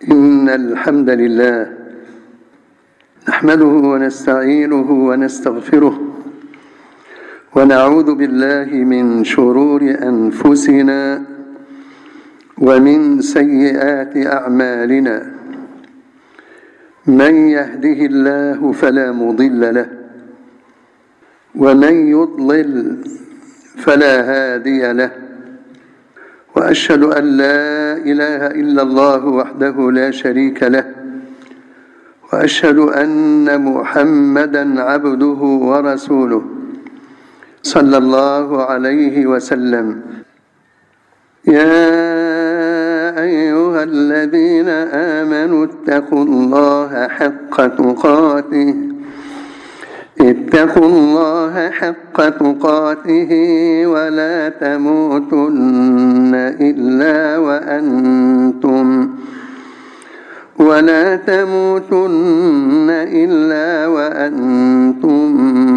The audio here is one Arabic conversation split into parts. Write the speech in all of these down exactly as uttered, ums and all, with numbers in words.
إن الحمد لله نحمده ونستعينه ونستغفره ونعوذ بالله من شرور أنفسنا ومن سيئات أعمالنا. من يهده الله فلا مضل له ومن يضلل فلا هادي له، وأشهد أن لا إله إلا الله وحده لا شريك له، وأشهد أن محمدًا عبده ورسوله صلى الله عليه وسلم. يا أيها الذين آمنوا اتقوا الله حق تقاته اتقوا الله حق تقاته ولا تموتن إلا وأنتم ولا تموتن إلا وأنتم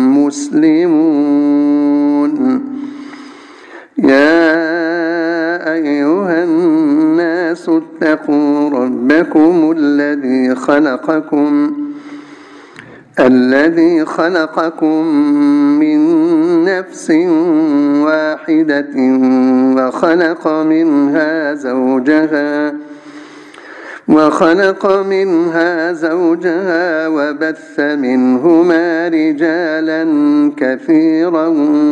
مسلمون. يا أيها الناس اتقوا ربكم الذي خلقكم الذي خلقكم من نفس واحدة وخلق منها زوجها وخلق منها زوجها وبث منهما رجالا كثيرا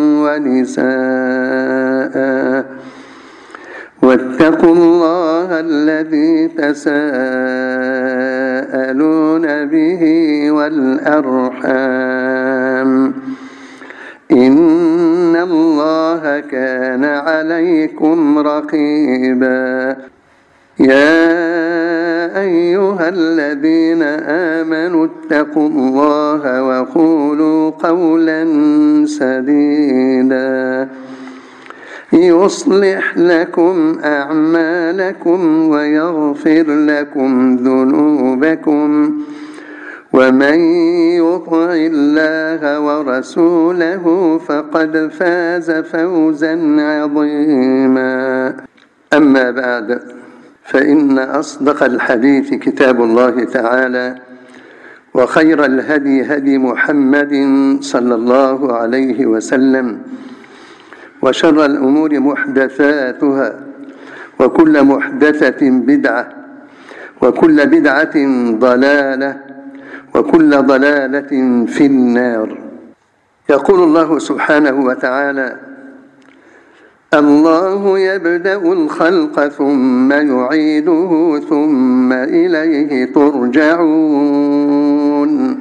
ونساء، واتقوا الله الذي تساءلون به والأرحام إن الله كان عليكم رقيبا. يا أيها الذين آمنوا اتقوا الله وقولوا قولا سديدا يصلح لكم أعمالكم ويغفر لكم ذنوبكم، ومن يطع الله ورسوله فقد فاز فوزا عظيما. أما بعد، فإن أصدق الحديث كتاب الله تعالى، وخير الهدي هدي محمد صلى الله عليه وسلم، وشر الأمور محدثاتها، وكل محدثة بدعة، وكل بدعة ضلالة، وكل ضلالة في النار. يقول الله سبحانه وتعالى: الله يبدأ الخلق ثم يعيده ثم إليه ترجعون.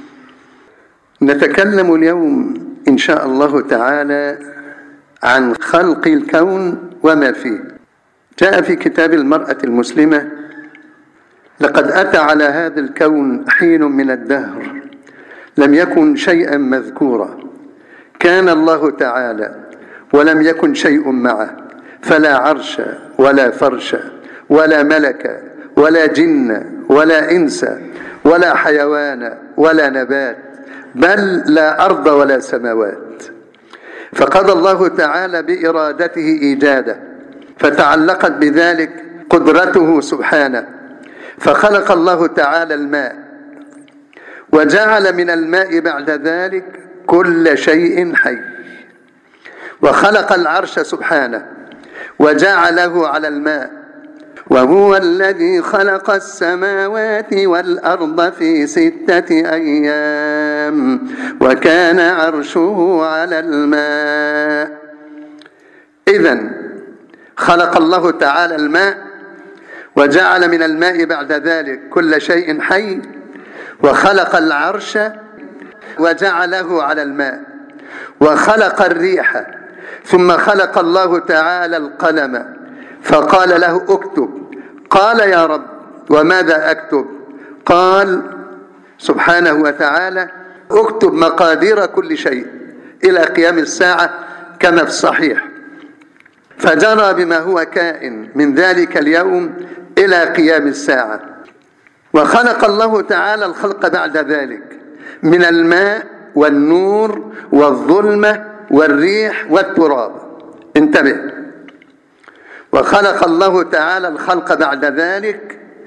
نتكلم اليوم إن شاء الله تعالى عن خلق الكون وما فيه. جاء في كتاب المرأة المسلمة: لقد أتى على هذا الكون حين من الدهر لم يكن شيئا مذكورا، كان الله تعالى ولم يكن شيء معه، فلا عرش ولا فرش ولا ملك ولا جن ولا إنس ولا حيوان ولا نبات، بل لا أرض ولا سماوات. فقضى الله تعالى بإرادته إيجاده، فتعلقت بذلك قدرته سبحانه، فخلق الله تعالى الماء، وجعل من الماء بعد ذلك كل شيء حي، وخلق العرش سبحانه وجعله على الماء، وهو الذي خلق السماوات والأرض في ستة أيام وكان عرشه على الماء. إذن خلق الله تعالى الماء، وجعل من الماء بعد ذلك كل شيء حي، وخلق العرش وجعله على الماء، وخلق الريح، ثم خلق الله تعالى القلم فقال له: اكتب. قال: يا رب وماذا أكتب؟ قال سبحانه وتعالى: اكتب مقادير كل شيء إلى قيام الساعة كما في الصحيح. فجرى بما هو كائن من ذلك اليوم إلى قيام الساعة. وخلق الله تعالى الخلق بعد ذلك من الماء والنور والظلمة والريح والتراب. انتبه. وخلق الله تعالى الخلق بعد ذلك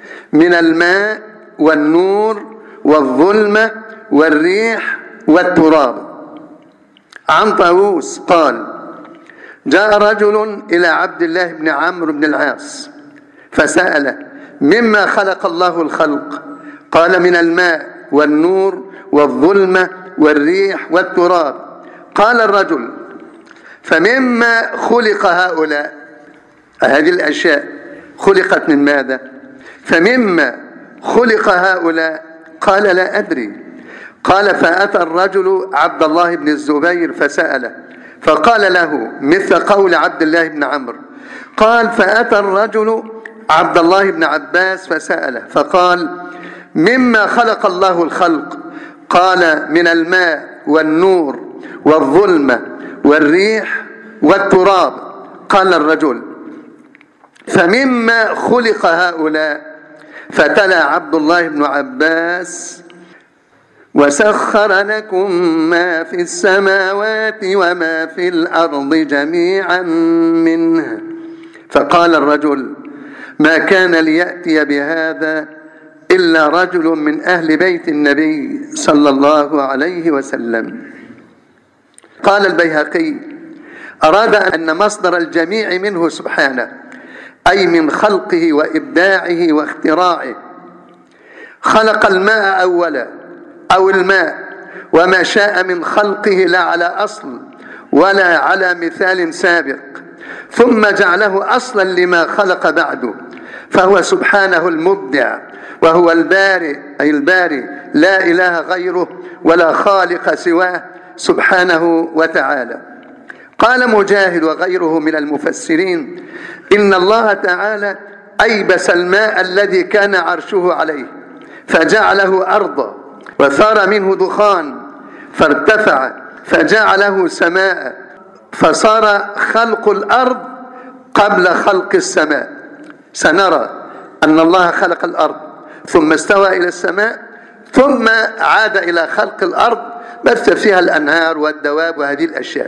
من الماء والنور والظلمة والريح والتراب. عن طاووس قال: جاء رجل إلى عبد الله بن عمرو بن العاص فسأله: مما خلق الله الخلق؟ قال: من الماء والنور والظلمة والريح والتراب. قال الرجل: فمما خلق هؤلاء؟ هذه الأشياء خلقت من ماذا؟ فمما خلق هؤلاء؟ قال: لا أدري. قال: فأتى الرجل عبد الله بن الزبير فسأله فقال له مثل قول عبد الله بن عمرو. قال: فأتى الرجل عبد الله بن عباس فسأله فقال: مما خلق الله الخلق؟ قال: من الماء والنور والظلمة والريح والتراب. قال الرجل: فمما خلق هؤلاء؟ فتلا عبد الله بن عباس: وسخر لكم ما في السماوات وما في الأرض جميعا منه. فقال الرجل: ما كان ليأتي بهذا إلا رجل من أهل بيت النبي صلى الله عليه وسلم. قال البيهقي: أراد أن مصدر الجميع منه سبحانه، أي من خلقه وإبداعه واختراعه. خلق الماء أولا أو الماء وما شاء من خلقه لا على أصل ولا على مثال سابق، ثم جعله أصلا لما خلق بعده، فهو سبحانه المبدع وهو البارئ، أي البارئ لا إله غيره ولا خالق سواه سبحانه وتعالى. قال مجاهد وغيره من المفسرين: إن الله تعالى أيبس الماء الذي كان عرشه عليه فجعله أرضا، وثار منه دخان فارتفع فجعله سماء، فصار خلق الأرض قبل خلق السماء. سنرى أن الله خلق الأرض ثم استوى إلى السماء ثم عاد إلى خلق الأرض بث فيها الأنهار والدواب وهذه الأشياء،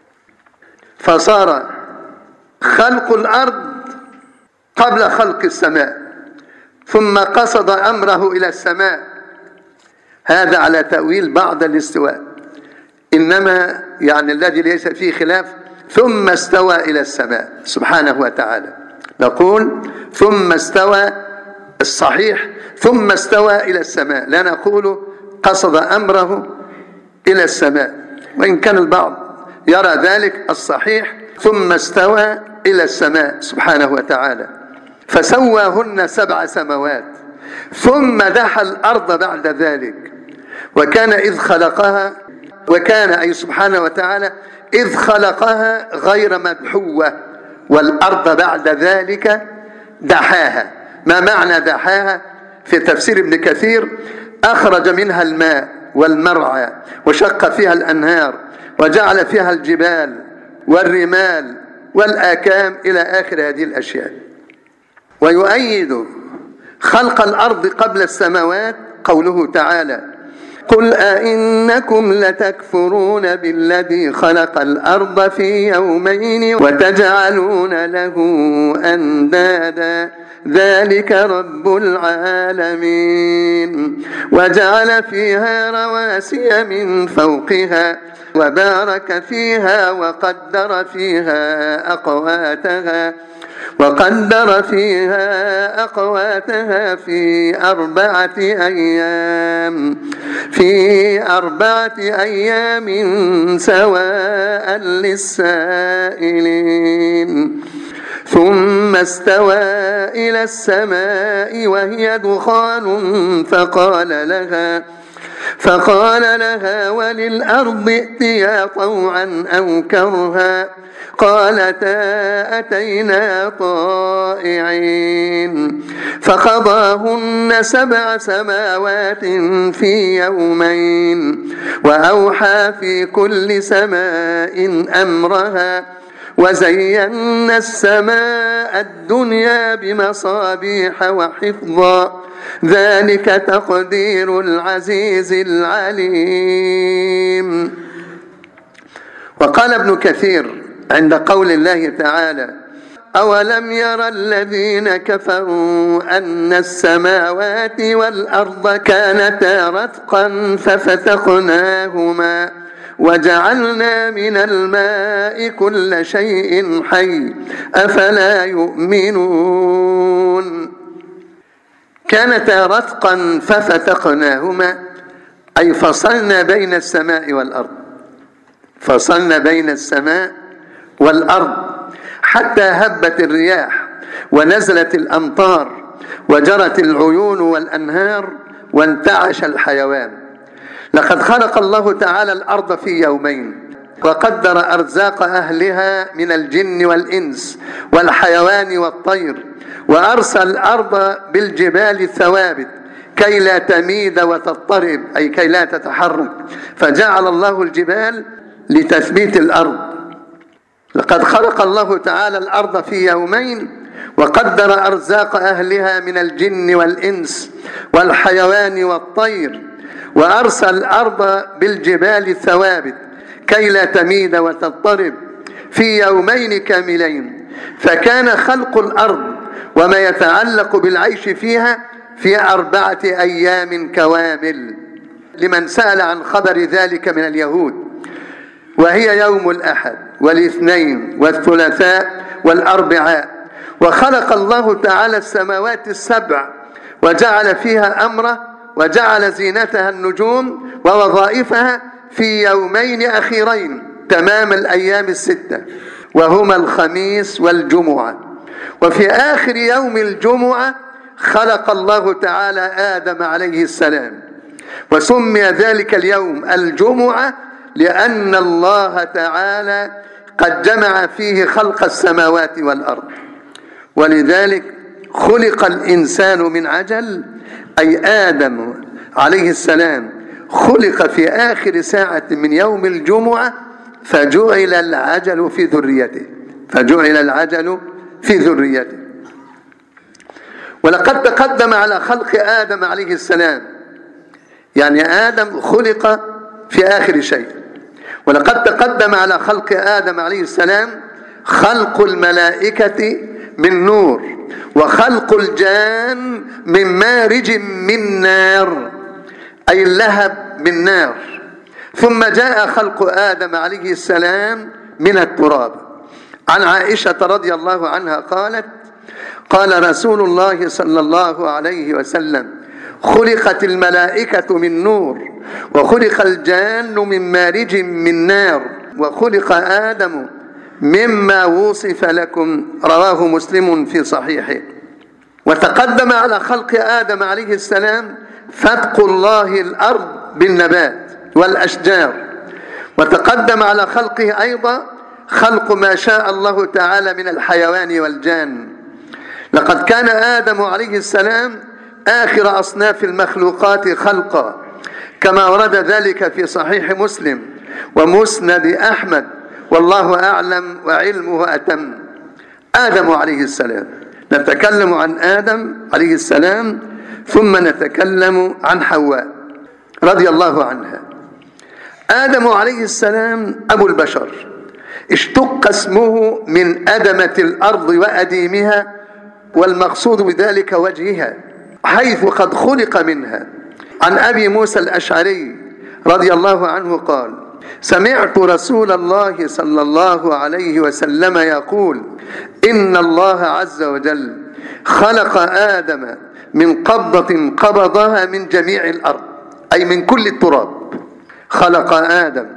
فصار خلق الأرض قبل خلق السماء، ثم قصد أمره إلى السماء. هذا على تأويل بعض الاستواء، إنما يعني الذي ليس فيه خلاف ثم استوى إلى السماء سبحانه وتعالى. نقول ثم استوى، الصحيح ثم استوى إلى السماء، لا نقول قصد أمره إلى السماء، وإن كان البعض يرى ذلك. الصحيح ثم استوى إلى السماء سبحانه وتعالى، فسواهن سبع سماوات، ثم دحى الأرض بعد ذلك، وكان إذ خلقها، وكان أي سبحانه وتعالى إذ خلقها غير مدحوة، والأرض بعد ذلك دحاها. ما معنى دحاها؟ في تفسير ابن كثير: أخرج منها الماء والمرعى وشق فيها الأنهار وجعل فيها الجبال والرمال والآكام إلى آخر هذه الأشياء. ويؤيد خلق الأرض قبل السماوات قوله تعالى: قل أئنكم لتكفرون بالذي خلق الأرض في يومين وتجعلون له أندادا ذلك رب العالمين وجعل فيها رواسي من فوقها وبارك فيها وقدر فيها أقواتها وقدر فيها أقواتها في أربعة أيام في أربعة أيام سواء للسائلين ثم استوى إلى السماء وهي دخان فقال لها فقال لها وللأرض ائتيا طوعا أو كرها قالتا أتينا طائعين فقضاهن سبع سماوات في يومين وأوحى في كل سماء أمرها وزينا السماء الدنيا بمصابيح وحفظا ذلك تقدير العزيز العليم. وقال ابن كثير عند قول الله تعالى: أولم ير الذين كفروا أن السماوات والأرض كانتا رتقا ففتقناهما وجعلنا من الماء كل شيء حي أفلا يؤمنون. كانتا رتقا ففتقناهما أي فصلنا بين السماء والأرض، فصلنا بين السماء والأرض حتى هبت الرياح ونزلت الأمطار وجرت العيون والأنهار وانتعش الحيوان. لقد خلق الله تعالى الأرض في يومين وقدر أرزاق أهلها من الجن والإنس والحيوان والطير، وأرسل الأرض بالجبال الثوابت كي لا تميد وتضطرب أي كي لا تتحرك، فجعل الله الجبال لتثبيت الأرض. لقد خلق الله تعالى الأرض في يومين وقدر أرزاق أهلها من الجن والإنس والحيوان والطير، وأرسل الأرض بالجبال الثوابت كي لا تميد وتضطرب في يومين كاملين. فكان خلق الأرض وما يتعلق بالعيش فيها في أربعة أيام كوامل، لمن سأل عن خبر ذلك من اليهود، وهي يوم الأحد والاثنين والثلاثاء والأربعاء. وخلق الله تعالى السماوات السبع وجعل فيها أمره وجعل زينتها النجوم ووظائفها في يومين أخيرين تمام الأيام الستة، وهما الخميس والجمعة. وفي آخر يوم الجمعة خلق الله تعالى آدم عليه السلام، وسمي ذلك اليوم الجمعة لأن الله تعالى قد جمع فيه خلق السماوات والأرض. ولذلك خلق الإنسان من عجل، أي آدم عليه السلام خلق في آخر ساعة من يوم الجمعة فجعل العجل في ذريته، فجعل العجل في ذريته. ولقد تقدم على خلق آدم عليه السلام، يعني آدم خلق في آخر شيء. ولقد تقدم على خلق آدم عليه السلام خلق الملائكة من نور، وخلق الجان من مارج من نار أي اللهب من نار. ثم جاء خلق آدم عليه السلام من التراب. عن عائشة رضي الله عنها قالت: قال رسول الله صلى الله عليه وسلم: خلقت الملائكة من نور، وخلق الجان من مارج من نار، وخلق آدم مما وصف لكم. رواه مسلم في صحيحه. وتقدم على خلق آدم عليه السلام فتق الله الأرض بالنبات والأشجار. وتقدم على خلقه أيضا خلق ما شاء الله تعالى من الحيوان والجان. لقد كان آدم عليه السلام آخر أصناف المخلوقات خلقا، كما ورد ذلك في صحيح مسلم ومسند أحمد، والله أعلم وعلمه أتم. آدم عليه السلام، نتكلم عن آدم عليه السلام ثم نتكلم عن حواء رضي الله عنها. آدم عليه السلام أبو البشر، اشتق اسمه من أدمة الأرض وأديمها، والمقصود بذلك وجهها، حيث قد خلق منها. عن أبي موسى الأشعري رضي الله عنه قال: سمعت رسول الله صلى الله عليه وسلم يقول: إن الله عز وجل خلق آدم من قبضة قبضها من جميع الأرض، أي من كل التراب. خلق آدم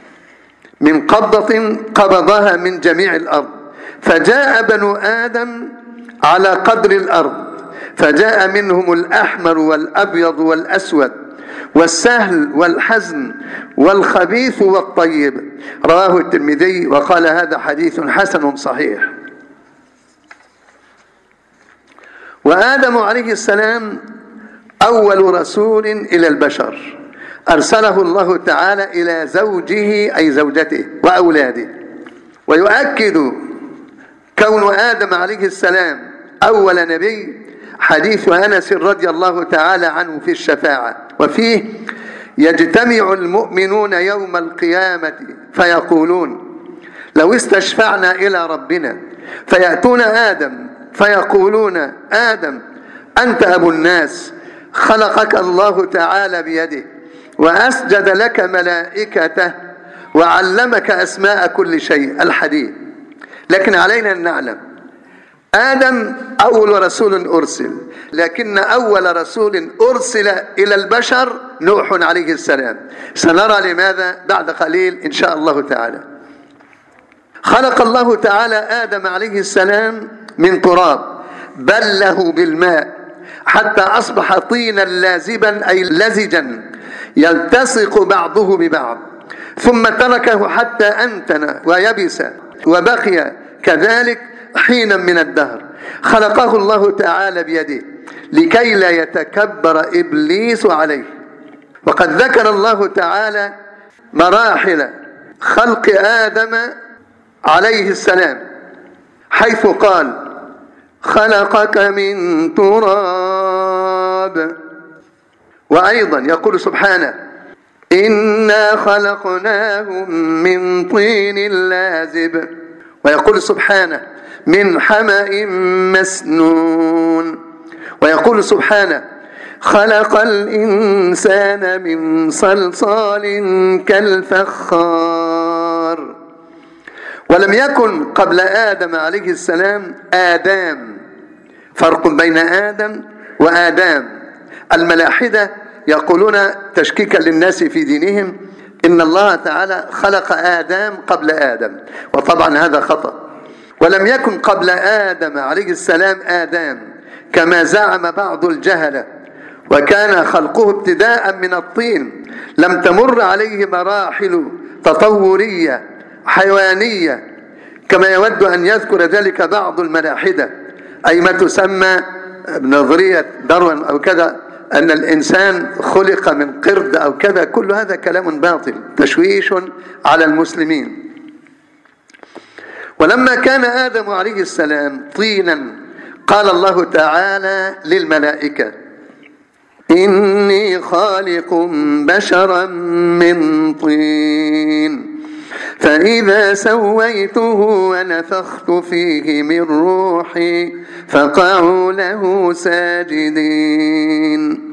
من قبضة قبضها من جميع الأرض، فجاء بنو آدم على قدر الأرض، فجاء منهم الأحمر والأبيض والأسود والسهل والحزن والخبيث والطيب. رواه الترمذي وقال: هذا حديث حسن صحيح. وآدم عليه السلام أول رسول إلى البشر، أرسله الله تعالى إلى زوجه أي زوجته وأولاده. ويؤكد كون آدم عليه السلام أول نبي حديث أنس رضي الله تعالى عنه في الشفاعة، وفيه: يجتمع المؤمنون يوم القيامة فيقولون: لو استشفعنا إلى ربنا فيأتون آدم فيقولون: آدم أنت أبو الناس، خلقك الله تعالى بيده، وأسجد لك ملائكته، وعلمك أسماء كل شيء. الحديث. لكن علينا أن نعلم آدم أول رسول أرسل، لكن أول رسول أرسل إلى البشر نوح عليه السلام. سنرى لماذا بعد قليل إن شاء الله تعالى. خلق الله تعالى آدم عليه السلام من تراب، بله بالماء حتى أصبح طينا لازبا أي لزجا يلتصق بعضه ببعض، ثم تركه حتى أنتن ويبس وبقي كذلك حينا من الدهر. خلقه الله تعالى بيده لكي لا يتكبر إبليس عليه. وقد ذكر الله تعالى مراحل خلق آدم عليه السلام، حيث قال: خلقك من تراب. وأيضا يقول سبحانه: إنا خلقناهم من طين لازب. ويقول سبحانه: من حمأ مسنون. ويقول سبحانه: خلق الإنسان من صلصال كالفخار. ولم يكن قبل آدم عليه السلام آدام، فرق بين آدم وآدام. الملاحدة يقولون تشكيكا للناس في دينهم إن الله تعالى خلق آدم قبل آدم، وطبعا هذا خطأ. ولم يكن قبل آدم عليه السلام آدم كما زعم بعض الجهلة، وكان خلقه ابتداء من الطين، لم تمر عليه مراحل تطورية حيوانية كما يود أن يذكر ذلك بعض الملاحدة، أي ما تسمى بنظرية داروين أو كذا، أن الإنسان خلق من قرد أو كذا. كل هذا كلام باطل، تشويش على المسلمين. ولما كان آدم عليه السلام طينا، قال الله تعالى للملائكة: إني خالق بشرا من طين، فإذا سويته ونفخت فيه من روحي فقعوا له ساجدين.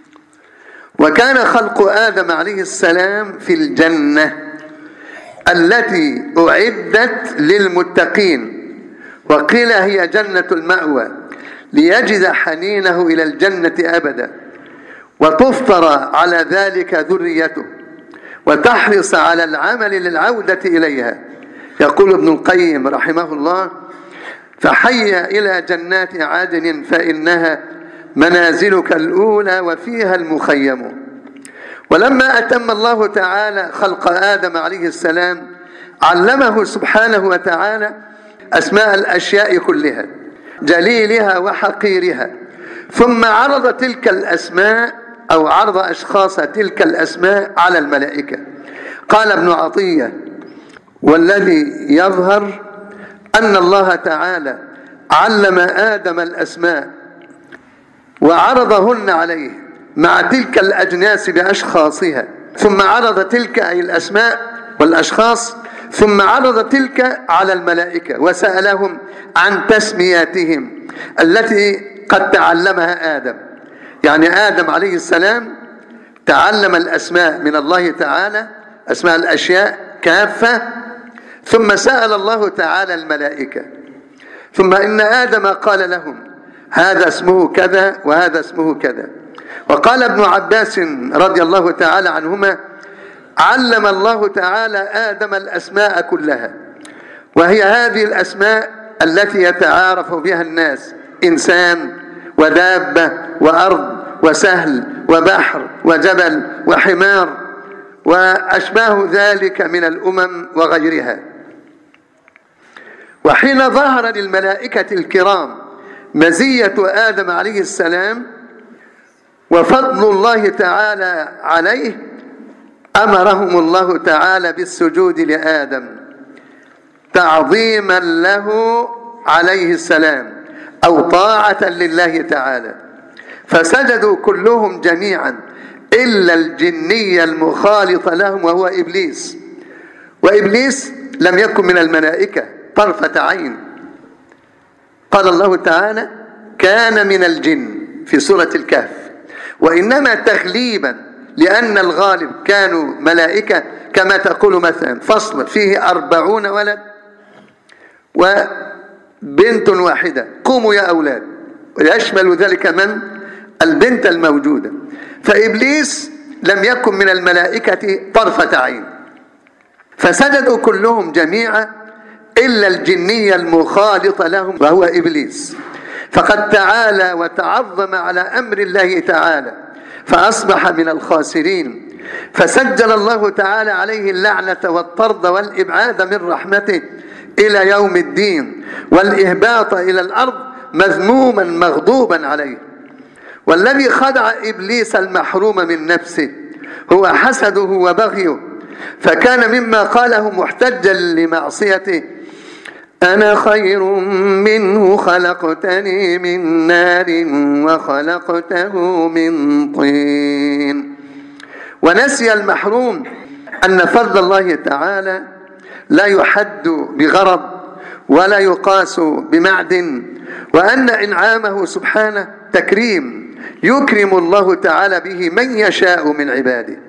وكان خلق آدم عليه السلام في الجنة التي أعدت للمتقين، وقيل هي جنة المأوى، ليجد حنينه إلى الجنة أبدا، وتفطر على ذلك ذريته، وتحرص على العمل للعودة إليها. يقول ابن القيم رحمه الله: فحي إلى جنات عدن فإنها منازلك الأولى وفيها المخيم. ولما أتم الله تعالى خلق آدم عليه السلام، علمه سبحانه وتعالى أسماء الأشياء كلها، جليلها وحقيرها، ثم عرض تلك الأسماء أو عرض أشخاص تلك الأسماء على الملائكة. قال ابن عطية: والذي يظهر أن الله تعالى علم آدم الأسماء وعرضهن عليه مع تلك الأجناس بأشخاصها، ثم عرض تلك أي الأسماء والأشخاص، ثم عرض تلك على الملائكة وسألهم عن تسمياتهم التي قد تعلمها آدم. يعني آدم عليه السلام تعلم الأسماء من الله تعالى، أسماء الأشياء كافة، ثم سأل الله تعالى الملائكة، ثم إن آدم قال لهم: هذا اسمه كذا وهذا اسمه كذا. وقال ابن عباس رضي الله تعالى عنهما: علم الله تعالى آدم الأسماء كلها، وهي هذه الأسماء التي يتعارف بها الناس: إنسان ودابة وأرض وسهل وبحر وجبل وحمار وأشباه ذلك من الأمم وغيرها. وحين ظهر للملائكة الكرام مزية آدم عليه السلام وفضل الله تعالى عليه، أمرهم الله تعالى بالسجود لآدم تعظيما له عليه السلام أو طاعة لله تعالى، فسجدوا كلهم جميعا إلا الجني المخالط لهم وهو إبليس. وإبليس لم يكن من الملائكة طرفة عين، قال الله تعالى كان من الجن في سورة الكهف، وإنما تغليبا لأن الغالب كانوا ملائكة كما تقول مثلا فصل فيه أربعون ولد وبنت واحدة، قوموا يا أولاد، ويشمل ذلك من؟ البنت الموجودة. فإبليس لم يكن من الملائكة طرفة عين، فسجدوا كلهم جميعا إلا الجني المخالط لهم وهو إبليس، فقد تعالى وتعظم على أمر الله تعالى فأصبح من الخاسرين، فسجل الله تعالى عليه اللعنة والطرد والإبعاد من رحمته إلى يوم الدين، والإهباط إلى الأرض مذموما مغضوبا عليه. والذي خدع إبليس المحروم من نفسه هو حسده وبغيه، فكان مما قاله محتجا لمعصيته: أنا خير منه خلقتني من نار وخلقته من طين. ونسي المحروم أن فضل الله تعالى لا يحد بغرض ولا يقاس بمعدن، وأن إنعامه سبحانه تكريم يكرم الله تعالى به من يشاء من عباده.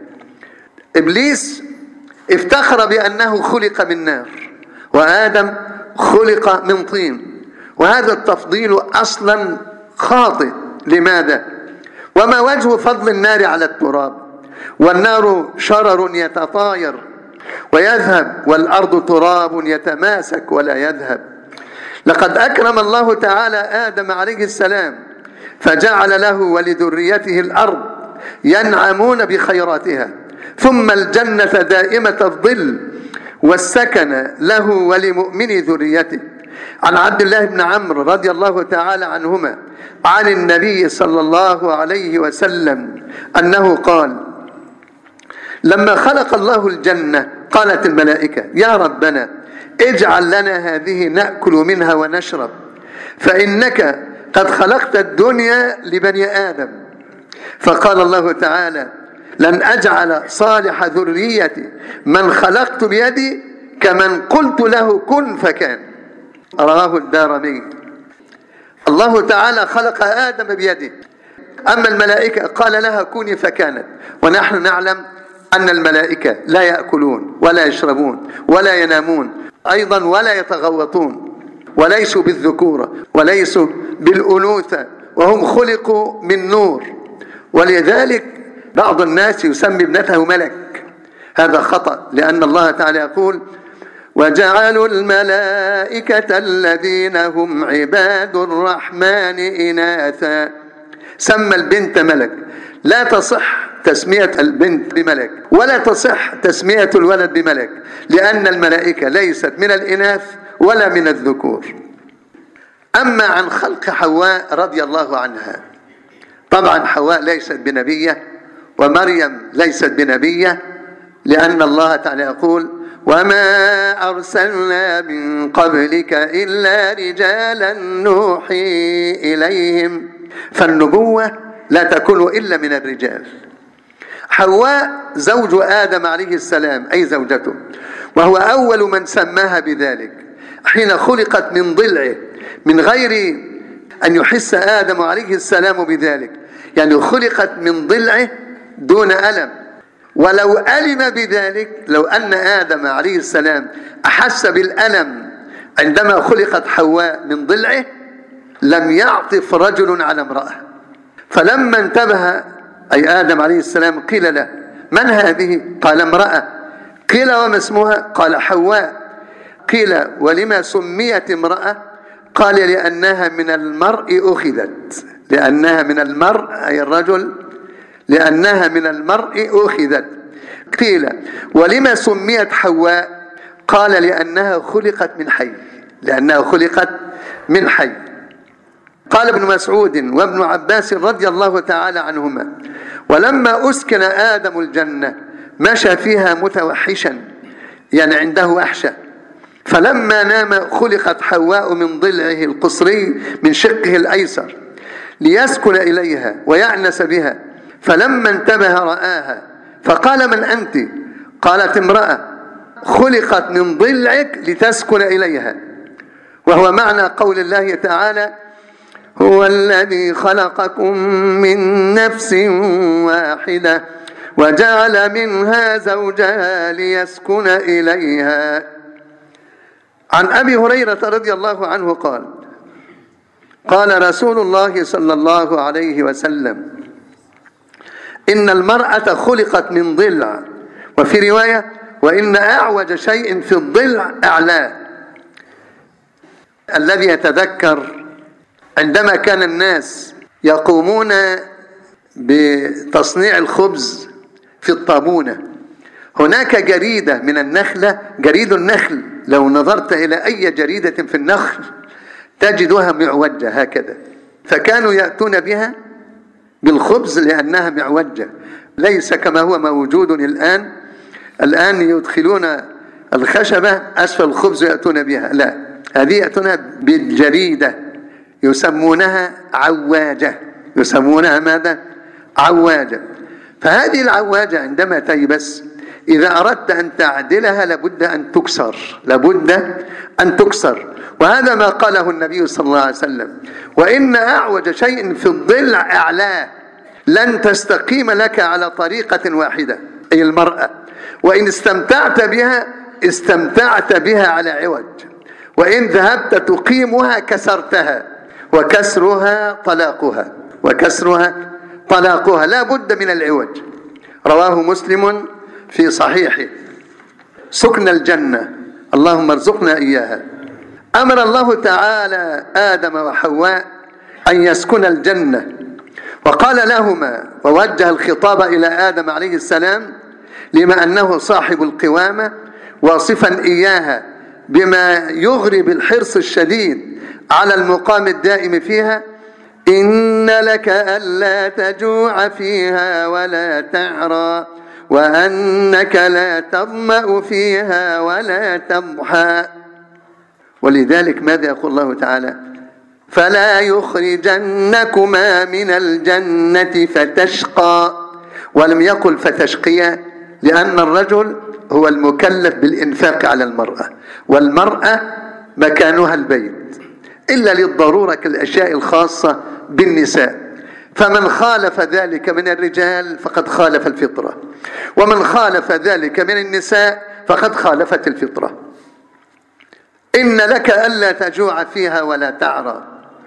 إبليس افتخر بأنه خلق من نار وآدم خلق من طين، وهذا التفضيل أصلا خاطئ. لماذا؟ وما وجه فضل النار على التراب؟ والنار شرر يتطاير ويذهب، والأرض تراب يتماسك ولا يذهب. لقد أكرم الله تعالى آدم عليه السلام فجعل له ولذريته الأرض ينعمون بخيراتها، ثم الجنة دائمة الظل والسكن له ولمؤمن ذريته. عن عبد الله بن عمرو رضي الله تعالى عنهما عن النبي صلى الله عليه وسلم أنه قال: لما خلق الله الجنة قالت الملائكة: يا ربنا اجعل لنا هذه نأكل منها ونشرب، فإنك قد خلقت الدنيا لبني آدم. فقال الله تعالى: لن أجعل صالح ذريتي من خلقت بيدي كمن قلت له كن فكان. رواه الدارمي. الله تعالى خلق آدم بيده، أما الملائكة قال لها كوني فكانت. ونحن نعلم أن الملائكة لا يأكلون ولا يشربون ولا ينامون أيضا ولا يتغوطون، وليسوا بالذكورة وليسوا بالأنوثة، وهم خلقوا من نور. ولذلك بعض الناس يسمي ابنته ملك، هذا خطأ، لأن الله تعالى يقول: وجعلوا الملائكة الذين هم عباد الرحمن إناثا. سمى البنت ملك. لا تصح تسمية البنت بملك، ولا تصح تسمية الولد بملك، لأن الملائكة ليست من الإناث ولا من الذكور. أما عن خلق حواء رضي الله عنها، طبعا حواء ليست بنبية ومريم ليست بنبية، لأن الله تعالى يقول: وما أرسلنا من قبلك إلا رجالا نوحي إليهم. فالنبوة لا تكون إلا من الرجال. حواء زوج آدم عليه السلام أي زوجته، وهو أول من سماها بذلك حين خلقت من ضلعه من غير أن يحس آدم عليه السلام بذلك، يعني خلقت من ضلعه دون ألم. ولو ألم بذلك، لو أن آدم عليه السلام أحس بالألم عندما خلقت حواء من ضلعه لم يعطف رجل على امرأة. فلما انتبه أي آدم عليه السلام قيل له: من هذه؟ قال: امرأة. قيل: وما اسمها؟ قال: حواء. قيل: ولما سميت امرأة؟ قال: لأنها من المرء أخذت. لأنها من المرء أي الرجل، لأنها من المرء أخذت. قيل: ولما سميت حواء؟ قال: لأنها خلقت من حي. لأنها خلقت من حي. قال ابن مسعود وابن عباس رضي الله تعالى عنهما: ولما أسكن آدم الجنة مشى فيها متوحشا، يعني عنده وحشة، فلما نام خلقت حواء من ضلعه القصري من شقه الأيسر ليسكن إليها ويعنس بها، فلما انتبه رآها فقال: من أنت؟ قالت: امرأة خلقت من ضلعك لتسكن إليها. وهو معنى قول الله تعالى: هو الذي خلقكم من نفس واحدة وجعل منها زوجها ليسكن إليها. عن أبي هريرة رضي الله عنه قال: قال رسول الله صلى الله عليه وسلم: إن المرأة خلقت من ضلع، وفي رواية: وإن أعوج شيء في الضلع أعلاه. الذي يتذكر عندما كان الناس يقومون بتصنيع الخبز في الطابونة، هناك جريدة من النخلة، جريد النخل، لو نظرت إلى أي جريدة في النخل تجدها معوجة هكذا، فكانوا يأتون بها بالخبز لأنها معوجة، ليس كما هو موجود الآن. الآن يدخلون الخشبة أسفل الخبز يأتون بها، لا، هذه يأتون بالجريدة يسمونها عواجة، يسمونها ماذا؟ عواجة. فهذه العواجة عندما تيبس إذا أردت أن تعدلها لابد أن تكسر، لابد أن تكسر. وهذا ما قاله النبي صلى الله عليه وسلم: وإن أعوج شيء في الضلع أعلاه. لن تستقيم لك على طريقة واحدة، أي المرأة، وإن استمتعت بها استمتعت بها على عوج، وإن ذهبت تقيمها كسرتها، وكسرها طلاقها، وكسرها طلاقها، لا بد من العوج. رواه مسلم في صحيحه. سكن الجنة، اللهم ارزقنا إياها. أمر الله تعالى آدم وحواء أن يسكن الجنة، وقال لهما، ووجه الخطاب إلى آدم عليه السلام لما أنه صاحب القوامة، واصفا إياها بما يغري بالحرص الشديد على المقام الدائم فيها: إن لك ألا تجوع فيها ولا تعرى، وأنك لا تظمأ فيها ولا تضحى. ولذلك ماذا يقول الله تعالى؟ فلا يخرجنكما من الجنة فتشقى. ولم يقل فتشقيا، لأن الرجل هو المكلف بالإنفاق على المرأة، والمرأة مكانها البيت إلا للضرورة كالأشياء الخاصة بالنساء. فمن خالف ذلك من الرجال فقد خالف الفطرة، ومن خالف ذلك من النساء فقد خالفت الفطرة. إن لك ألا تجوع فيها ولا تعرى،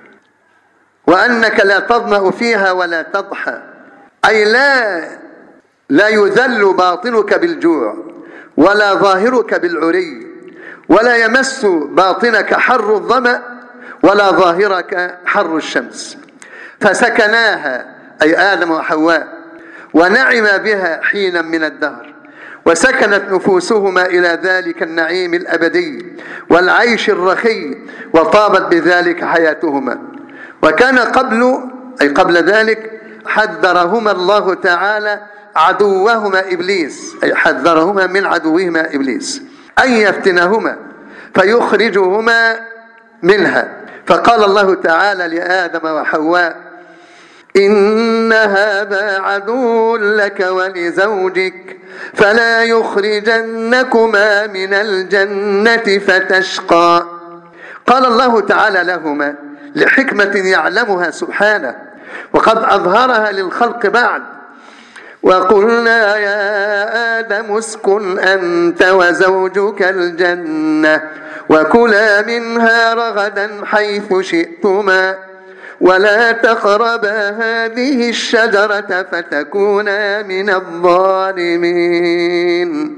وأنك لا تظمأ فيها ولا تضحى، أي لا لا يذل باطنك بالجوع ولا ظاهرك بالعري، ولا يمس باطنك حر الظمأ ولا ظاهرك حر الشمس. فسكناها، أي آدم وحواء، ونعم بها حينا من الدهر، وسكنت نفوسهما إلى ذلك النعيم الأبدي والعيش الرخي، وطابت بذلك حياتهما. وكان قبل، أي قبل ذلك، حذرهما الله تعالى عدوهما إبليس، أي حذرهما من عدوهما إبليس أن يفتنهما فيخرجهما منها. فقال الله تعالى لآدم وحواء: إن هذا عدو لك ولزوجك فلا يخرجنكما من الجنة فتشقى. قال الله تعالى لهما لحكمة يعلمها سبحانه وقد أظهرها للخلق بعد: وقلنا يا آدم اسكن أنت وزوجك الجنة وكلا منها رغدا حيث شئتما ولا تقربا هذه الشجرة فتكونا من الظالمين.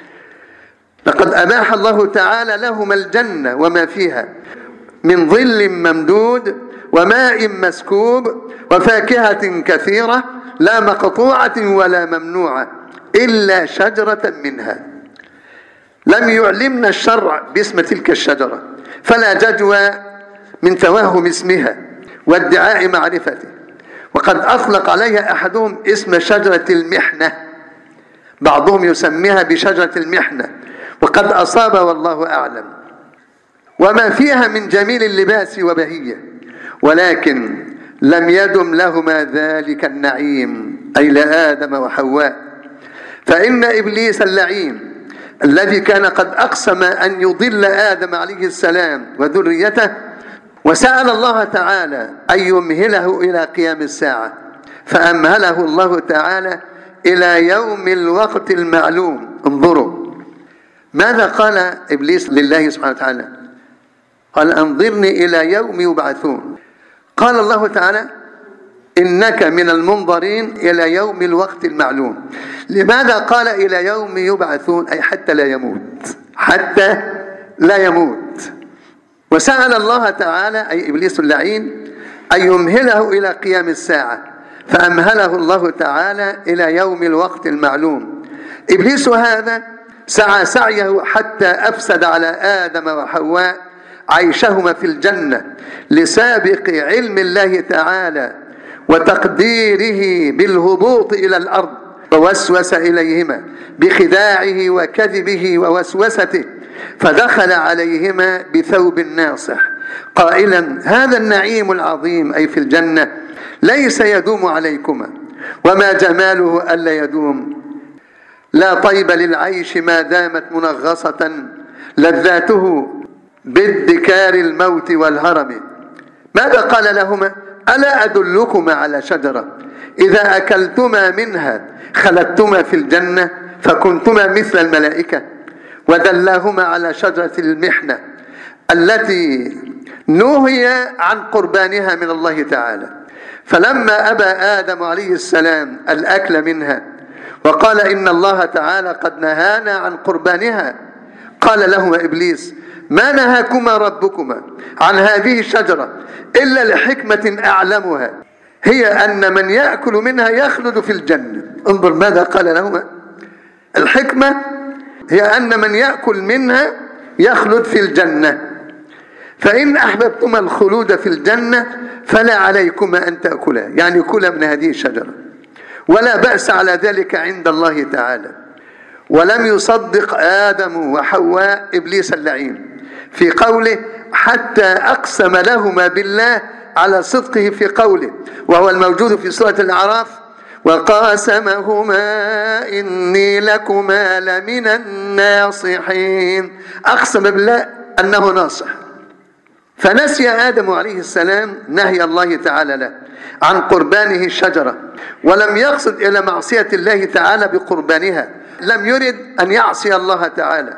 لقد أباح الله تعالى لهما الجنة وما فيها من ظل ممدود وماء مسكوب وفاكهة كثيرة لا مقطوعة ولا ممنوعة إلا شجرة منها. لم يعلمنا الشرع باسم تلك الشجرة، فلا جدوى من توهم اسمها وادعاء معرفته. وقد أطلق عليها أحدهم اسم شجرة المحنة، بعضهم يسميها بشجرة المحنة، وقد أصاب والله أعلم. وما فيها من جميل اللباس وبهية، ولكن لم يدم لهما ذلك النعيم، أي لآدم وحواء. فإن إبليس اللعين الذي كان قد أقسم أن يضل آدم عليه السلام وذريته، وسأل الله تعالى أن يمهله إلى قيام الساعة، فأمهله الله تعالى إلى يوم الوقت المعلوم. انظروا ماذا قال إبليس لله سبحانه وتعالى، قال أنظرني إلى يوم يبعثون. قال الله تعالى إنك من المنظرين إلى يوم الوقت المعلوم. لماذا قال إلى يوم يبعثون؟ أي حتى لا يموت، حتى لا يموت. وسأل الله تعالى أي إبليس اللعين أن يمهله إلى قيام الساعة، فأمهله الله تعالى إلى يوم الوقت المعلوم. إبليس هذا سعى سعيه حتى أفسد على آدم وحواء عيشهما في الجنة لسابق علم الله تعالى وتقديره بالهبوط إلى الأرض، ووسوس إليهما بخداعه وكذبه ووسوسته، فدخل عليهما بثوب ناصح قائلا هذا النعيم العظيم أي في الجنة ليس يدوم عليكما، وما جماله ألا يدوم، لا طيب للعيش ما دامت منغصة لذاته بادكار الموت والهرم. ماذا قال لهما؟ ألا أدلكما على شجرة إذا أكلتما منها خلدتما في الجنة فكنتما مثل الملائكة؟ ودلاهما على شجرة المحنة التي نهي عن قربانها من الله تعالى، فلما أبى آدم عليه السلام الأكل منها وقال إن الله تعالى قد نهانا عن قربانها، قال لهما إبليس ما نهاكما ربكما عن هذه الشجرة إلا لحكمة أعلمها هي أن من يأكل منها يخلد في الجنة. انظر ماذا قال لهما، الحكمة هي أن من يأكل منها يخلد في الجنة، فإن أحببتما الخلود في الجنة فلا عليكما أن تأكلا، يعني كلا من هذه الشجرة ولا بأس على ذلك عند الله تعالى. ولم يصدق آدم وحواء إبليس اللعين في قوله حتى أقسم لهما بالله على صدقه في قوله، وهو الموجود في سورة الأعراف وقاسمهما إني لكما لمن الناصحين. أقسم بالله أنه ناصح، فنسي آدم عليه السلام نهي الله تعالى له عن قربانه الشجرة، ولم يقصد إلى معصية الله تعالى بقربانها، لم يرد أن يعصي الله تعالى،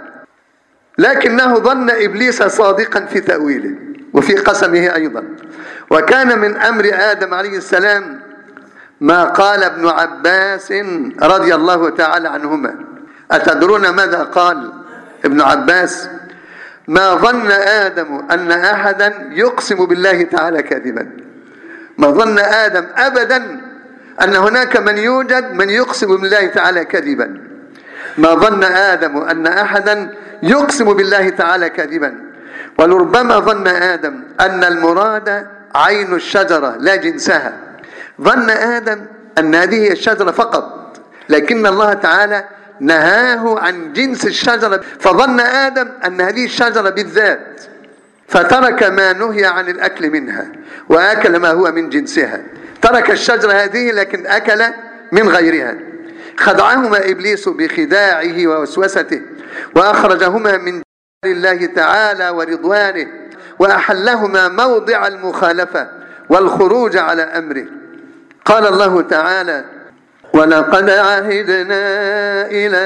لكنه ظن إبليس صادقا في تأويله وفي قسمه أيضا. وكان من أمر آدم عليه السلام ما قال ابن عباس رضي الله تعالى عنهما. أتدرون ماذا قال ابن عباس؟ ما ظن آدم أن أحدا يقسم بالله تعالى كاذبا. ما ظن آدم أبدا أن هناك من يوجد من يقسم بالله تعالى كذبا. ما ظن آدم أن أحدا يقسم بالله تعالى كذبا. ولربما ظن آدم أن المراد عين الشجرة لا جنسها. ظن آدم أن هذه الشجرة فقط، لكن الله تعالى نهاه عن جنس الشجرة، فظن آدم أن هذه الشجرة بالذات، فترك ما نهي عن الأكل منها وأكل ما هو من جنسها. ترك الشجرة هذه لكن أكل من غيرها. خدعهما إبليس بخداعه ووسوسته وأخرجهما من دار الله تعالى ورضوانه، وأحلهما موضع المخالفة والخروج على أمره. قال الله تعالى ولقد عهدنا إلى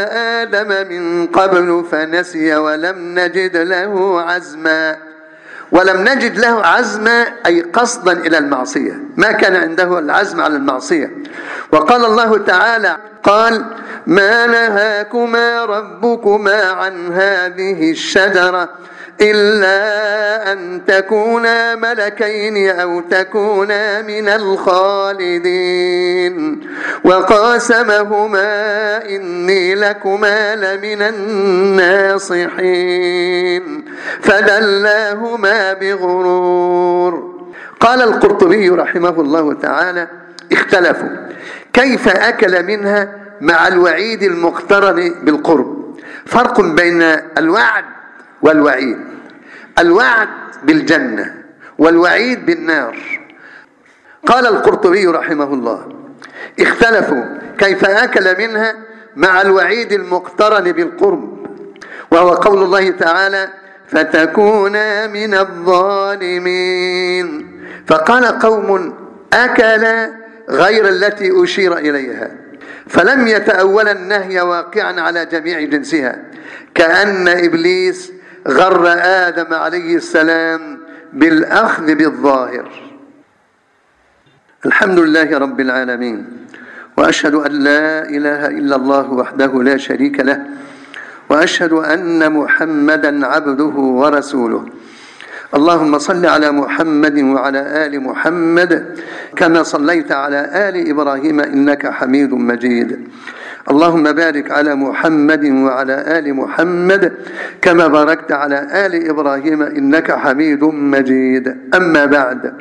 آدم من قبل فنسي ولم نجد له عزما. ولم نجد له عزما أي قصدا إلى المعصية، ما كان عنده العزم على المعصية. وقال الله تعالى قال ما نهاكما ربكما عن هذه الشجرة إلا أن تكونا ملكين أو تكونا من الخالدين وقاسمهما إني لكما لمن الناصحين فدلاهما بغرور. قال القرطبي رحمه الله تعالى اختلفوا كيف أكل منها مع الوعيد المقترن بالقرب. فرق بين الوعد والوعيد، الوعد بالجنة والوعيد بالنار. قال القرطبي رحمه الله اختلفوا كيف أكل منها مع الوعيد المقترن بالقرب. وهو قول الله تعالى: فتكونا من الظالمين. فقال قوم: أكل غير التي أشير إليها، فلم يتأول النهي واقعا على جميع جنسها، كأن إبليس غر آدم عليه السلام بالأخذ بالظاهر. الحمد لله رب العالمين، وأشهد أن لا إله إلا الله وحده لا شريك له، وأشهد أن محمدا عبده ورسوله. اللهم صل على محمد وعلى آل محمد كما صليت على آل إبراهيم إنك حميد مجيد. اللهم بارك على محمد وعلى آل محمد كما باركت على آل إبراهيم إنك حميد مجيد. أما بعد،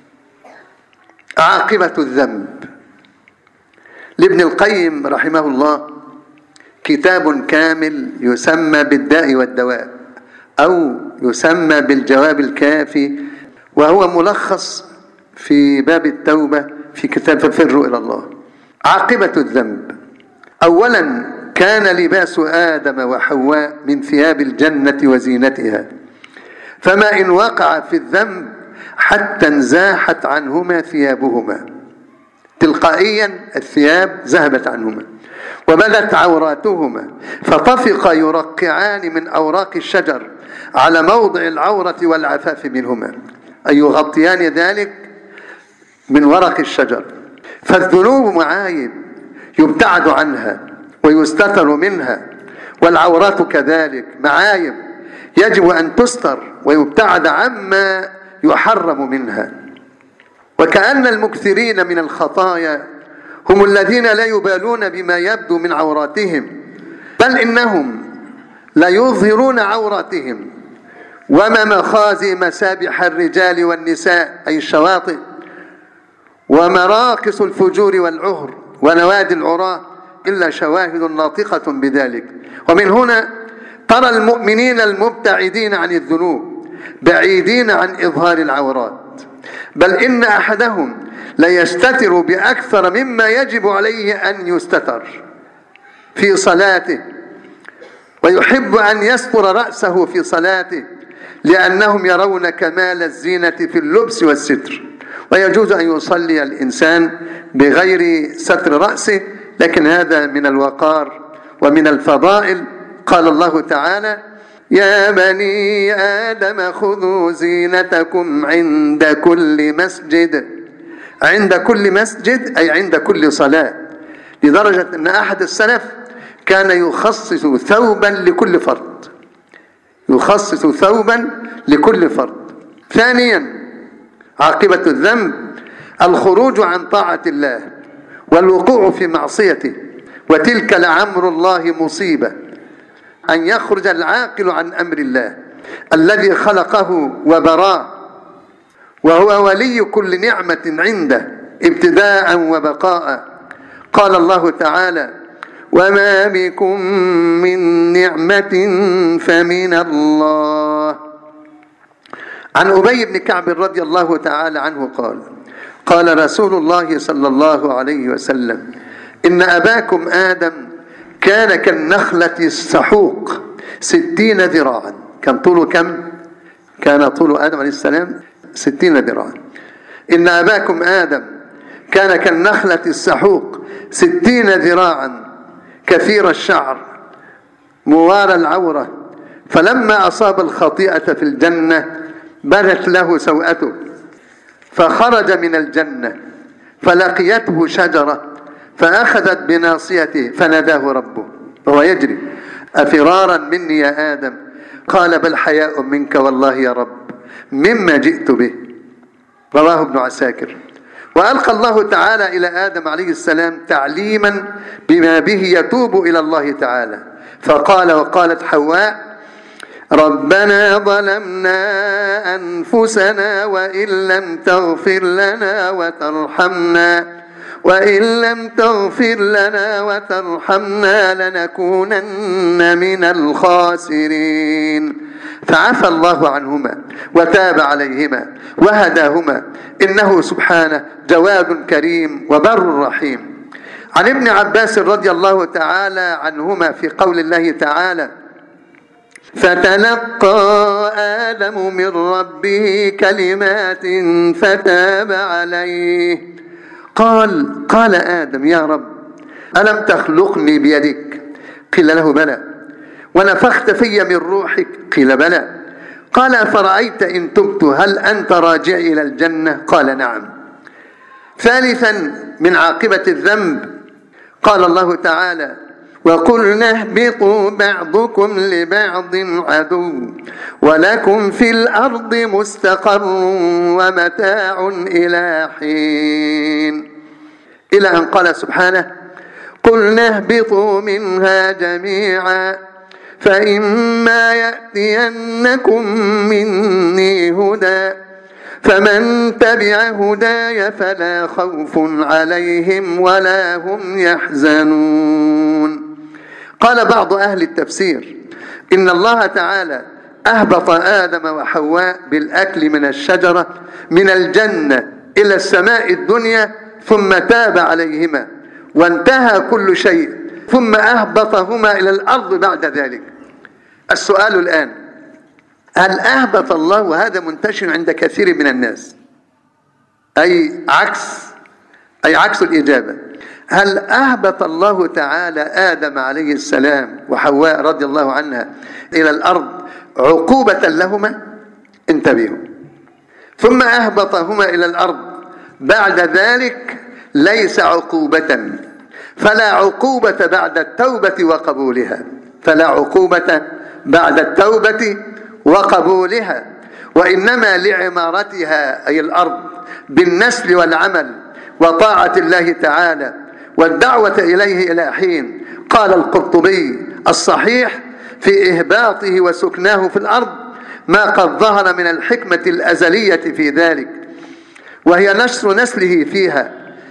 عاقبة الذنب لابن القيم رحمه الله كتاب كامل يسمى بالداء والدواء، أو يسمى بالجواب الكافي، وهو ملخص في باب التوبة في كتاب ففروا إلى الله. عاقبة الذنب: أولا، كان لباس آدم وحواء من ثياب الجنة وزينتها، فما إن وقع في الذنب حتى انزاحت عنهما ثيابهما، تلقائيا الثياب ذهبت عنهما، وبدت عوراتهما، فطفق يرقعان من أوراق الشجر على موضع العورة والعفاف منهما، أي يغطيان ذلك من ورق الشجر. فالذنوب معايب يبتعد عنها ويستتر منها، والعورات كذلك معايب يجب أن تستر ويبتعد عما يحرم منها. وكأن المكثرين من الخطايا هم الذين لا يبالون بما يبدو من عوراتهم، بل إنهم لا يظهرون عوراتهم، وما مخازي مسابح الرجال والنساء أي الشواطئ، ومراكز الفجور والعهر ونوادي العراة إلا شواهد ناطقة بذلك. ومن هنا ترى المؤمنين المبتعدين عن الذنوب بعيدين عن إظهار العورات، بل إن أحدهم ليستتر بأكثر مما يجب عليه أن يستتر في صلاته، ويحب أن يستر رأسه في صلاته، لأنهم يرون كمال الزينة في اللبس والستر. ويجوز أن يصلي الإنسان بغير ستر رأسه، لكن هذا من الوقار ومن الفضائل. قال الله تعالى: يا بني آدم خذوا زينتكم عند كل مسجد. عند كل مسجد أي عند كل صلاة، لدرجة أن أحد السلف كان يخصص ثوبا لكل فرد، يخصص ثوبا لكل فرد. ثانيا، عاقبة الذنب: الخروج عن طاعة الله والوقوع في معصيته، وتلك لعمر الله مصيبة، أن يخرج العاقل عن أمر الله الذي خلقه وبراه، وهو ولي كل نعمة عنده ابتداء وبقاء. قال الله تعالى: وما بكم من نعمة فمن الله. عن أبي بن كعب رضي الله تعالى عنه قال: قال رسول الله صلى الله عليه وسلم: إن أباكم آدم كان كالنخلة السحوق ستين ذراعا. كان طوله كم؟ كان طول آدم عليه السلام ستين ذراعا. إن أباكم آدم كان كالنخلة السحوق ستين ذراعا كثير الشعر موارى العورة، فلما أصاب الخطيئة في الجنة بدت له سوءته، فخرج من الجنة فلقيته شجرة فأخذت بناصيته فناداه ربه وهو يجري: أفرارا مني يا آدم؟ قال: بل حياء منك والله يا رب مما جئت به. رواه ابن عساكر. وألقى الله تعالى إلى آدم عليه السلام تعليما بما به يتوب إلى الله تعالى، فقال: وقالت حواء: ربنا ظلمنا أنفسنا وإن لم تغفر لنا وترحمنا وإن لم تغفر لنا وترحمنا لنكونن من الخاسرين. فعفى الله عنهما وتاب عليهما وهداهما، إنه سبحانه جواد كريم وبر رحيم. عن ابن عباس رضي الله تعالى عنهما في قول الله تعالى: فتلقى آدم من ربه كلمات فتاب عليه. قال قال آدم: يا رب، ألم تخلقني بيدك؟ قيل له: بلى. ونفخت في من روحك؟ قيل: بلى. قال: أفرأيت إن تبت هل أنت راجع إلى الجنة؟ قال: نعم. ثالثا من عاقبة الذنب قال الله تعالى: وقلنا اهبطوا بعضكم لبعض عدو ولكم في الأرض مستقر ومتاع إلى حين، إلى أن قال سبحانه: قلنا اهبطوا منها جميعا فإما يأتينكم مني هدى فمن تبع هداي فلا خوف عليهم ولا هم يحزنون. قال بعض أهل التفسير إن الله تعالى أهبط آدم وحواء بالأكل من الشجرة من الجنة إلى السماء الدنيا ثم تاب عليهما وانتهى كل شيء ثم أهبطهما إلى الأرض بعد ذلك. السؤال الآن: هل أهبط الله، وهذا منتشر عند كثير من الناس، أي عكس أي عكس الإجابة، هل أهبط الله تعالى آدم عليه السلام وحواء رضي الله عنها إلى الأرض عقوبة لهما؟ انتبهوا. ثم أهبطهما إلى الأرض بعد ذلك ليس عقوبة، فلا عقوبة بعد التوبة وقبولها، فلا عقوبة بعد التوبة وقبولها، وإنما لعمارتها أي الأرض بالنسل والعمل وطاعة الله تعالى والدعوة إليه إلى حين. قال القرطبي: الصحيح في إهباطه وسكناه في الأرض ما قد ظهر من الحكمة الأزلية في ذلك، وهي نشر نسله فيها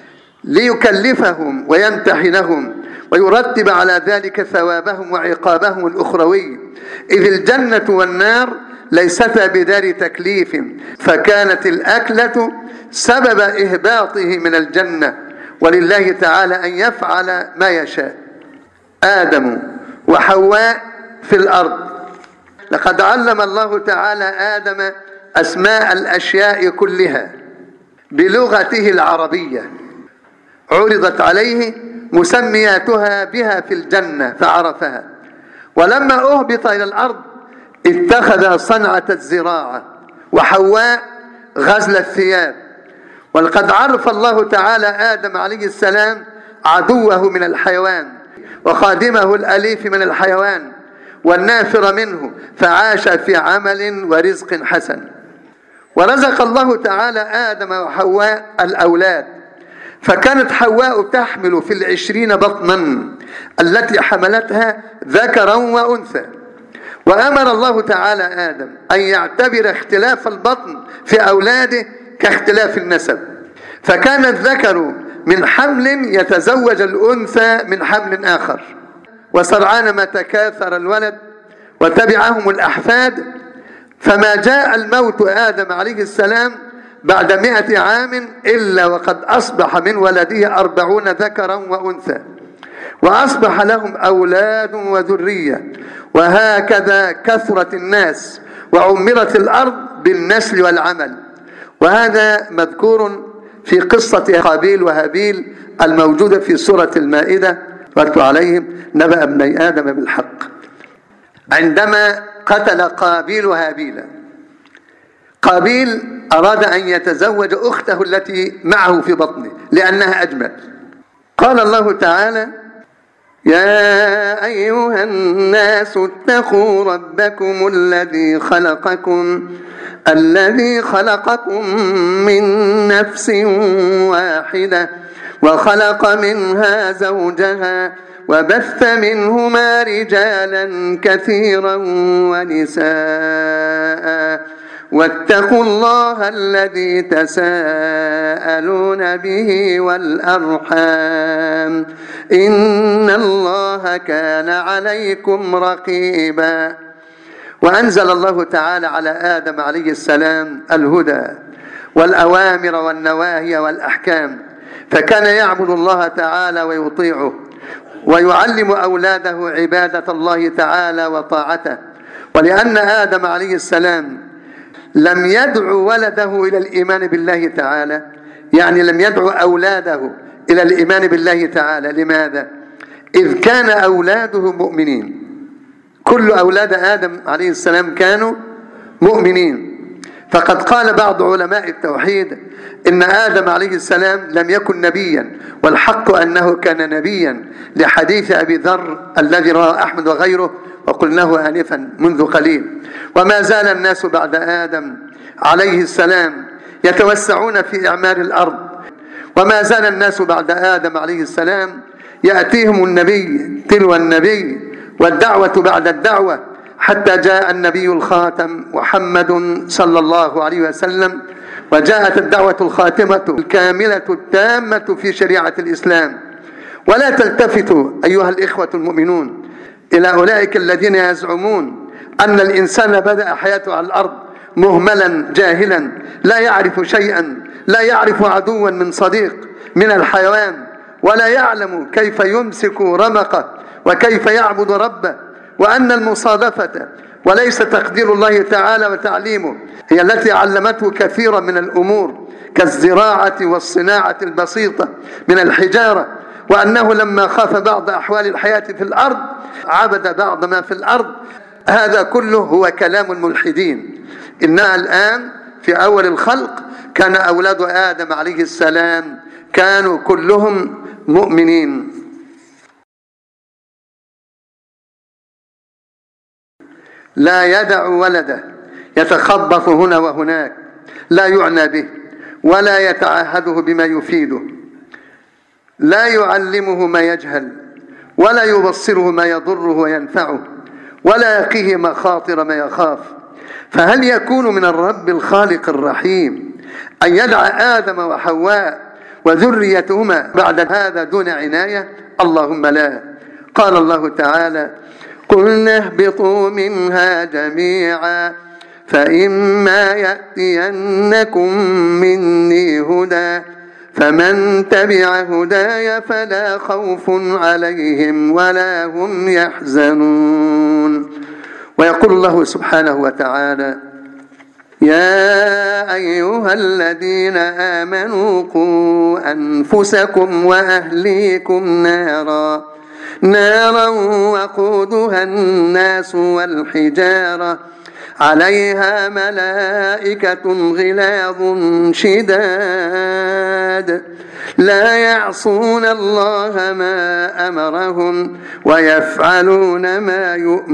ليكلفهم ويمتحنهم ويرتب على ذلك ثوابهم وعقابهم الأخروي، إذ الجنة والنار ليستا بدار تكليف، فكانت الأكلة سبب إهباطه من الجنة، ولله تعالى أن يفعل ما يشاء. آدم وحواء في الأرض. لقد علم الله تعالى آدم أسماء الأشياء كلها بلغته العربية، عرضت عليه مسمياتها بها في الجنة فعرفها، ولما أهبط إلى الأرض اتخذ صنعة الزراعة، وحواء غزل الثياب. ولقد عرف الله تعالى آدم عليه السلام عدوه من الحيوان وخادمه الأليف من الحيوان والنافر منه، فعاش في عمل ورزق حسن. ورزق الله تعالى آدم وحواء الأولاد، فكانت حواء تحمل في العشرين بطنا التي حملتها ذكرا وأنثى، وأمر الله تعالى آدم أن يعتبر اختلاف البطن في أولاده كاختلاف النسب، فكان الذكر من حمل يتزوج الأنثى من حمل آخر، وسرعان ما تكاثر الولد وتبعهم الأحفاد، فما جاء الموت آدم عليه السلام بعد مئة عام إلا وقد أصبح من ولده أربعون ذكرا وأنثى، وأصبح لهم أولاد وذرية، وهكذا كثرت الناس وعمرت الأرض بالنسل والعمل. وهذا مذكور في قصة قابيل وهابيل الموجودة في سورة المائدة: واتل عليهم نبأ ابني آدم بالحق. عندما قتل قابيل هابيلا، قابيل أراد أن يتزوج أخته التي معه في بطنه لأنها أجمل. قال الله تعالى: يا أيها الناس اتقوا ربكم الذي خلقكم الذي خلقكم من نفس واحدة وخلق منها زوجها وبث منهما رجالا كثيرا ونساء واتقوا الله الذي تساءلون به والأرحام إن الله كان عليكم رقيبا. وأنزل الله تعالى على آدم عليه السلام الهدى والأوامر والنواهي والأحكام، فكان يعبد الله تعالى ويطيعه، ويعلم أولاده عبادة الله تعالى وطاعته، ولأن آدم عليه السلام لم يدعو ولده إلى الإيمان بالله تعالى، يعني لم يدعو أولاده إلى الإيمان بالله تعالى. لماذا؟ إذ كان أولاده مؤمنين، كل أولاد آدم عليه السلام كانوا مؤمنين. فقد قال بعض علماء التوحيد إن آدم عليه السلام لم يكن نبيا، والحق أنه كان نبيا، لحديث أبي ذر الذي رواه أحمد وغيره وقلناه آنفا منذ قليل. وما زال الناس بعد آدم عليه السلام يتوسعون في إعمار الأرض، وما زال الناس بعد آدم عليه السلام يأتيهم النبي تلو النبي والدعوة بعد الدعوة، حتى جاء النبي الخاتم محمد صلى الله عليه وسلم، وجاءت الدعوة الخاتمة الكاملة التامة في شريعة الإسلام. ولا تلتفتوا أيها الإخوة المؤمنون إلى أولئك الذين يزعمون أن الإنسان بدأ حياته على الأرض مهملا جاهلا لا يعرف شيئا، لا يعرف عدوا من صديق من الحيوان، ولا يعلم كيف يمسك رمقه وكيف يعبد ربه، وأن المصادفة وليس تقدير الله تعالى وتعليمه هي التي علمته كثيرا من الأمور كالزراعة والصناعة البسيطة من الحجارة، وأنه لما خاف بعض أحوال الحياة في الأرض عبد بعض ما في الأرض. هذا كله هو كلام الملحدين. إنها الآن في أول الخلق كان أولاد آدم عليه السلام كانوا كلهم مؤمنين. لا يدع ولده يتخبط هنا وهناك، لا يعنى به ولا يتعهده بما يفيده، لا يعلمه ما يجهل ولا يبصره ما يضره وينفعه، ولا يقيه مخاطر ما يخاف. فهل يكون من الرب الخالق الرحيم أن يدع آدم وحواء وذريتهما بعد هذا دون عناية؟ اللهم لا. قال الله تعالى: قلنا اهبطوا منها جميعا فإما يأتينكم مني هدى فمن تبع هداي فلا خوف عليهم ولا هم يحزنون. ويقول الله سبحانه وتعالى: يا أيها الذين آمنوا قوا أنفسكم وأهليكم نارا نارا وقودها الناس والحجارة عليها ملائكة غلاظ شداد لا يعصون الله ما أمرهم ويفعلون ما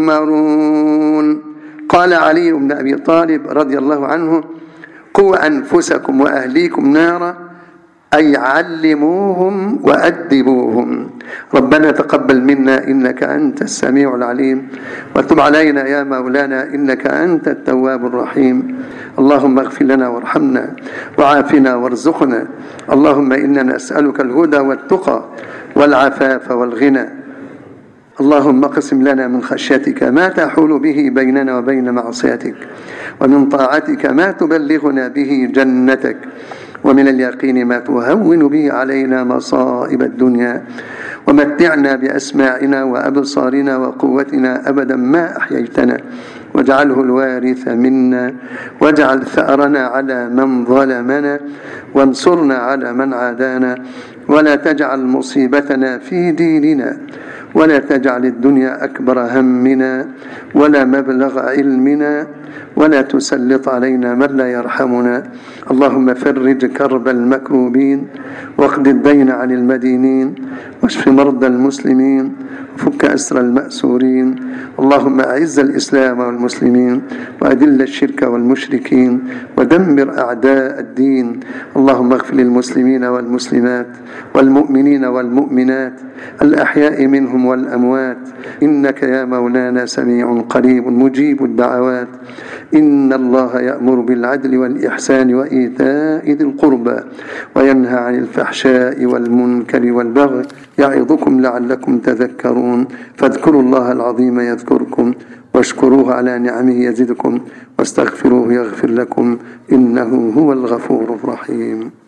يؤمرون. قال علي بن أبي طالب رضي الله عنه: قوا أنفسكم وأهليكم نارا، أي علموهم وأدبوهم. ربنا تقبل منا إنك أنت السميع العليم، وتب علينا يا مولانا إنك أنت التواب الرحيم. اللهم اغفر لنا وارحمنا وعافنا وارزقنا. اللهم إنا نسألك الهدى والتقى والعفاف والغنى. اللهم اقسم لنا من خشيتك ما تحول به بيننا وبين معصيتك، ومن طاعتك ما تبلغنا به جنتك، ومن اليقين ما تهون به علينا مصائب الدنيا، ومتعنا بأسماعنا وأبصارنا وقوتنا أبدا ما أحييتنا، واجعله الوارث منا، واجعل ثأرنا على من ظلمنا، وانصرنا على من عادانا، ولا تجعل مصيبتنا في ديننا، ولا تجعل الدنيا أكبر همنا ولا مبلغ علمنا، ولا تسلط علينا من لا يرحمنا. اللهم فرج كرب المكروبين، واقض الدين عن المدينين، واشف مرضى المسلمين، وفك أسر المأسورين. اللهم أعز الإسلام والمسلمين، وأذل الشرك والمشركين، ودمر أعداء الدين. اللهم اغفر للمسلمين والمسلمات والمؤمنين والمؤمنات الأحياء منهم والأموات، إنك يا مولانا سميع قريب مجيب الدعوات. إن الله يأمر بالعدل والإحسان وإيتاء ذي القربى، وينهى عن الفحشاء والمنكر والبغي، يعظكم لعلكم تذكرون. فاذكروا الله العظيم يذكركم، واشكروه على نعمه يزدكم، واستغفروه يغفر لكم، إنه هو الغفور الرحيم.